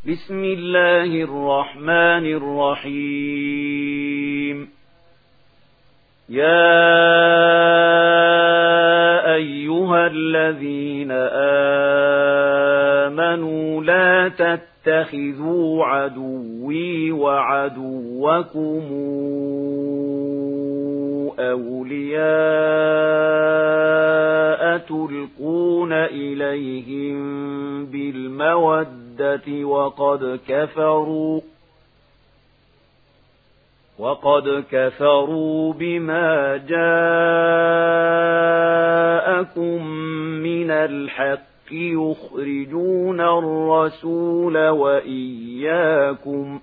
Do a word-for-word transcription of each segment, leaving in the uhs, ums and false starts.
بسم الله الرحمن الرحيم. يا أيها الذين آمنوا لا تتخذوا عدوي وعدوكم أولياء تلقون إليهم بالمودة وقد كفروا وقد كفروا بما جاءكم من الحق يخرجون الرسول وإياكم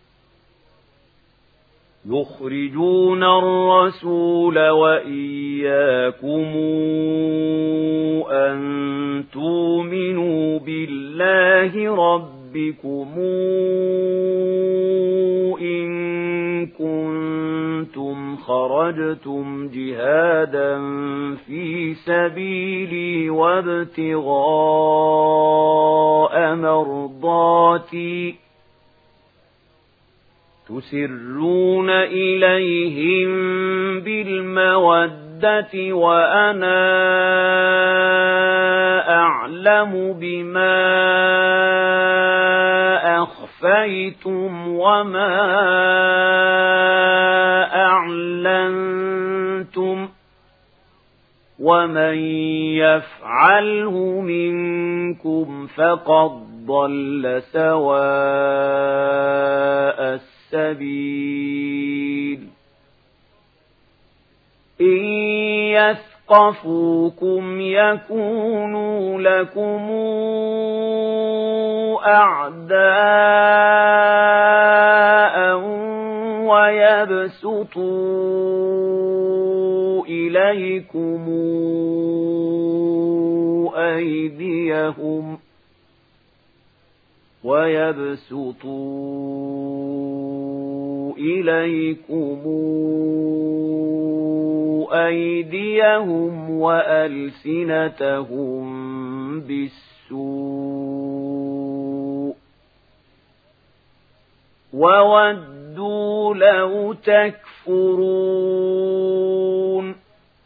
يخرجون الرسول وإياكم أن تؤمنوا بالله ربكم إن كنتم خرجتم جهادا في سبيلي وابتغاء مرضاتي تسرون إليهم بالمودة وأنا أعلم بما أخفيتم وما أعلنتم ومن يفعله منكم فقد ضل سواء السبيل. إن يثقفوكم يكونوا لكم أعداء ويبسطوا إليكم أيديهم ويبسطوا إليكم أيديهم وألسنتهم بالسوء وودوا لو تكفرون.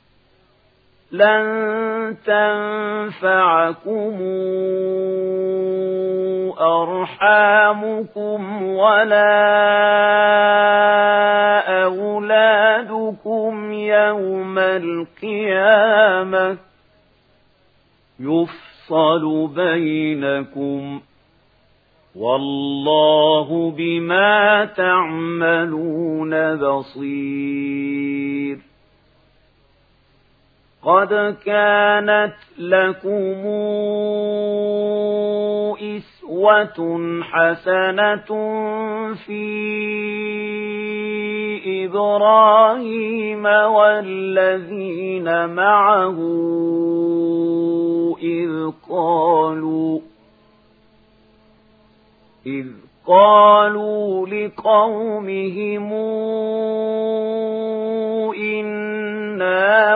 لن تنفعكم أرحامكم ولا أولادكم يوم القيامة يفصل بينكم والله بما تعملون بصير. قد كانت لكم أسوة حسنة في إبراهيم والذين معه إذ قالوا إذ قالوا لقومهم إنا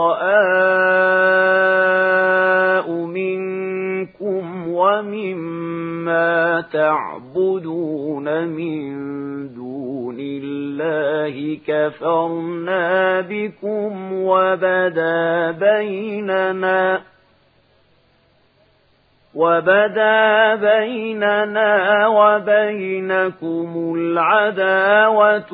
براء منكم ومما تعبدون من دون الله كفرنا بكم وبدا بيننا وبدا بيننا وبينكم العداوة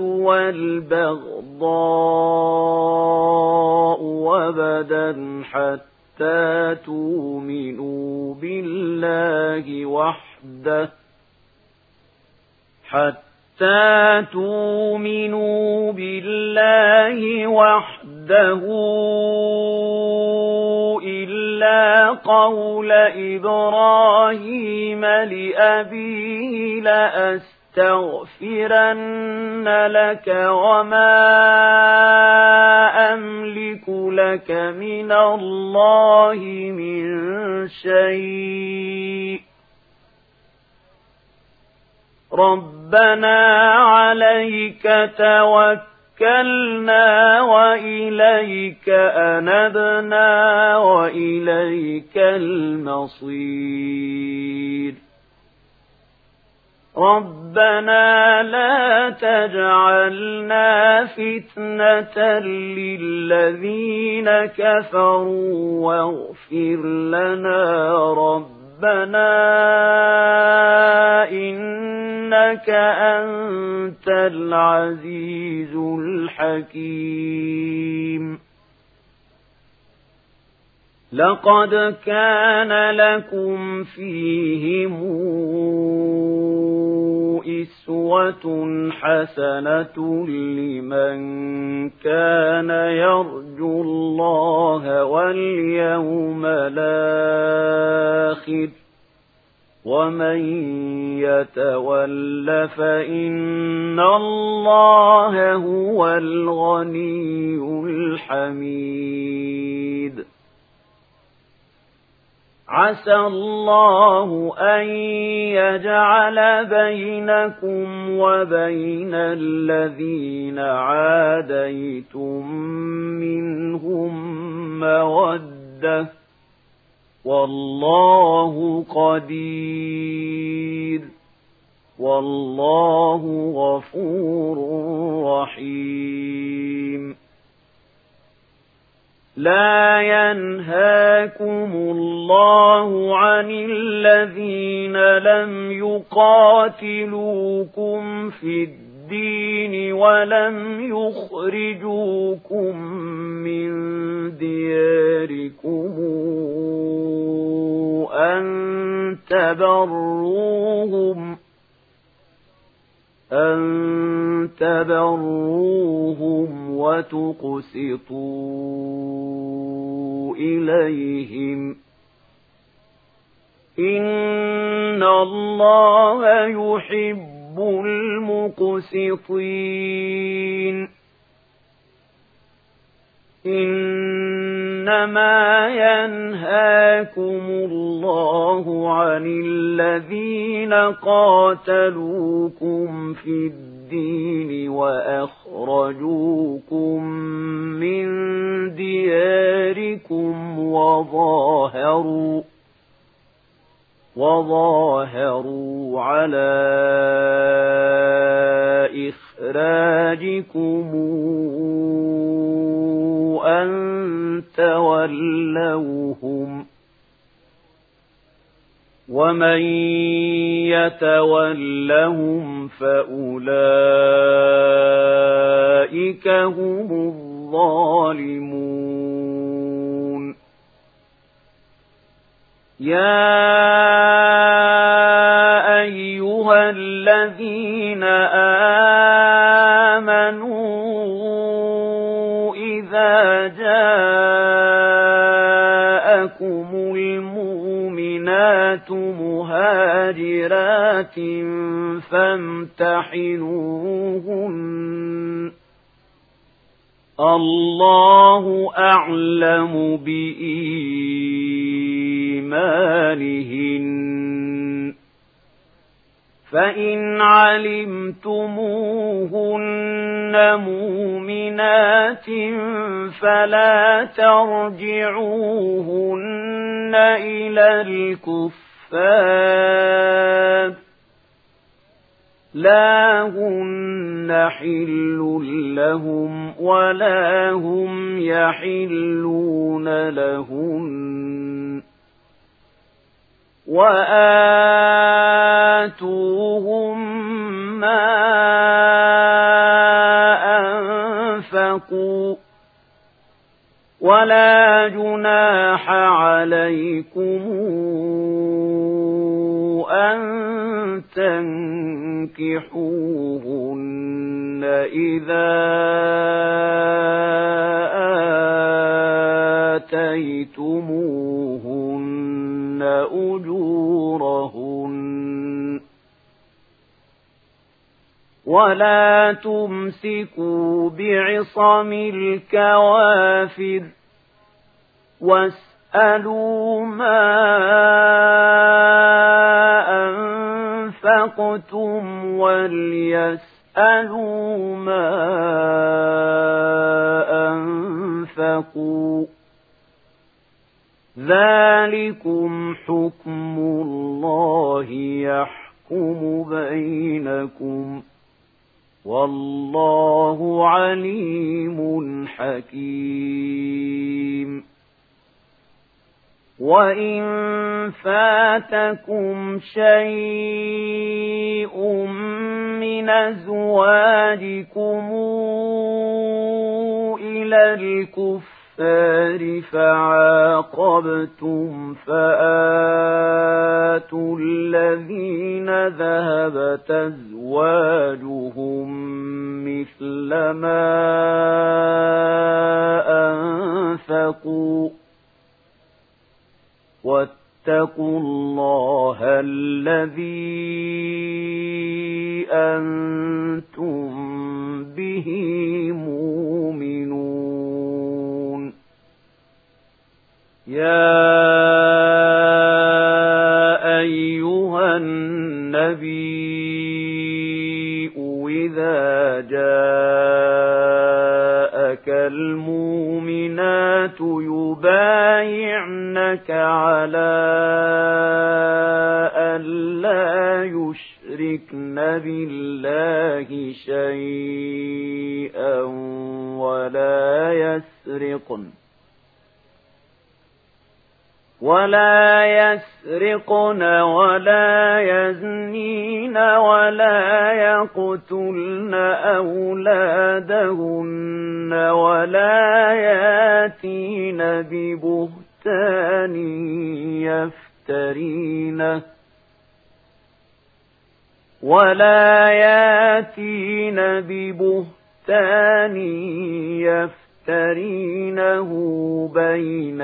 والبغضاء وبدا حتى تؤمنوا بالله وحده حتى تؤمنوا بالله وحده إلا قول إبراهيم لأبيه لأستغفرن لك وما أملك لك من الله من شيء ربنا عليك توكلنا وإليك أنبنا وإليك المصير ربنا لا تجعلنا فتنة للذين كفروا واغفر لنا ربنا إنك أنت العزيز الحكيم. لقد كان لكم فيهم أسوة حسنة لمن كان يرجو الله واليوم الآخر ومن يتول فإن الله هو الغني الحميد. عسى الله أن يجعل بينكم وبين الذين عاديتم منهم مودة والله قدير والله غفور رحيم. لا ينهاكم الله عن الذين لم يقاتلوكم في الدين ولم يخرجوكم من دياركم أن تبروهم أن تبروهم وتقسطوا إليهم إن الله يحب المقسطين. إنما ينهاكم الله عن الذين قاتلوكم في الدين وأخرجوكم من دياركم وظاهروا وظاهروا على إخراجكم أن تولوهم ومن يتولهم فأولئك هم الظالمون. يا أيها الذين آمنوا إذا جاءكم المؤمنات مهاجرات فامتحنوهن الله أعلم بإيمانهن فإن علمتموهن مؤمنات فلا ترجعوهن إلى الكفار لا هن حل لهم ولا هم يحلون لهن وآتوهم ما أنفقوا ولا جناح عليكم أن تنكحوهن إذا آتيتموهن أجورهن ولا تمسكوا بعصم الكوافر واسألوا ما أنفقتم وليسألوا ما أنفقوا ذلكم حكم الله يحكم يحكم بينكم والله عليم حكيم. وإن فاتكم شيء من أزواجكم إلى الكفار فعاقبتم فآتوا الذين ذهبت أزواجهم مثل ما أنفقوا واتقوا الله الذي أنتم به مؤمنون. يا أيها النبي إذا جاءك المؤمنات يبايعنك على أن لا يشركن بالله شيئا ولا يسرقن ولا يسرقن ولا يزنين ولا يقتلن أولادهن ولا ياتين ببهتان يفترينه ولا ياتين ببهتان يفترينه يفترينه بين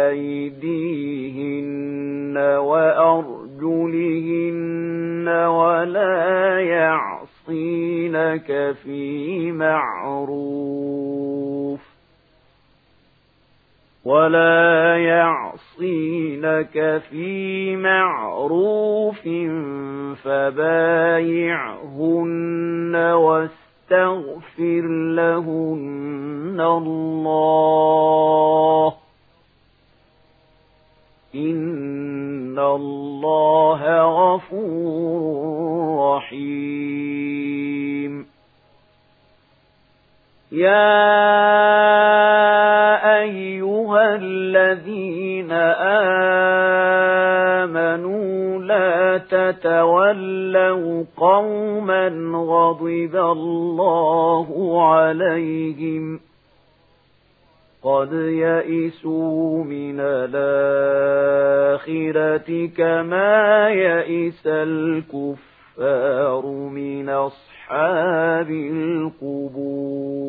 أيديهن وأرجلهن ولا يعصينك في معروف ولا يعصينك في معروف فبايعهن واستغفر تغفر لهن الله إن الله غفور رحيم. يا أيها الذين آمنوا لا تتولوا قوما غضب الله عليهم قد يئسوا من الآخرة كما يئس الكفار من أصحاب القبور.